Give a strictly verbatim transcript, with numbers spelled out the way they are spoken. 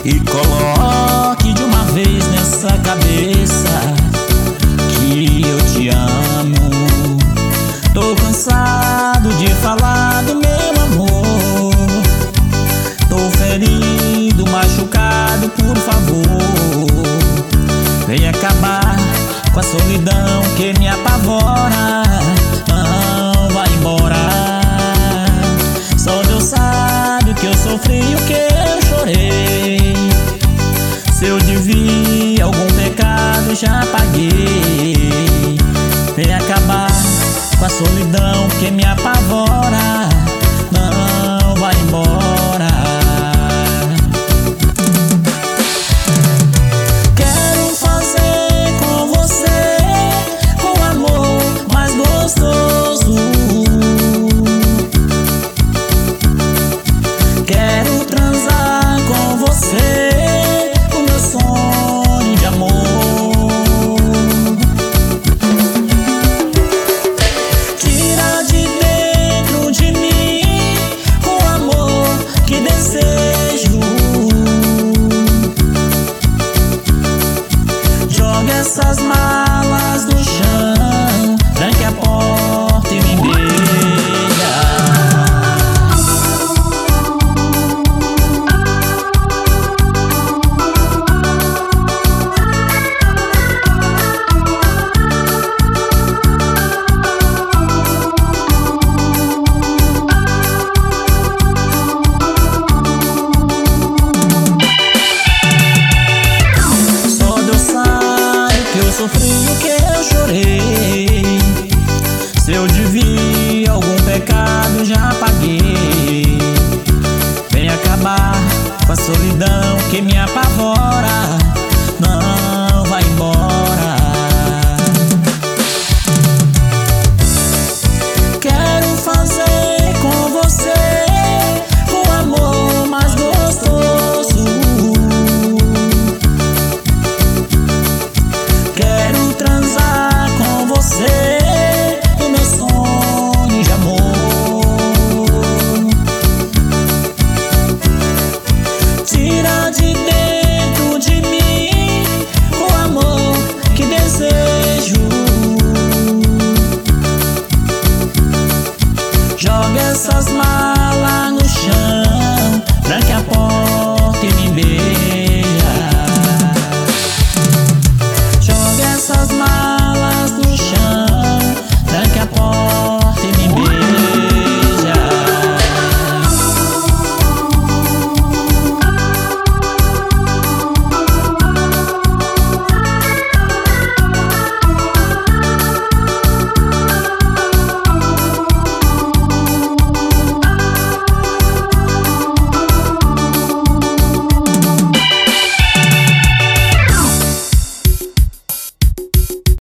e coloque de uma vez nessa cabeça que eu te amo. Tô cansado de falar do meu amor. Tô ferido, machucado, por favor, vem acabar com a solidão que me apavora. Não vai embora. Só Deus sabe o que eu sofri e o que eu chorei. Se eu devia algum pecado, já paguei. Vem acabar com a solidão que me apavora.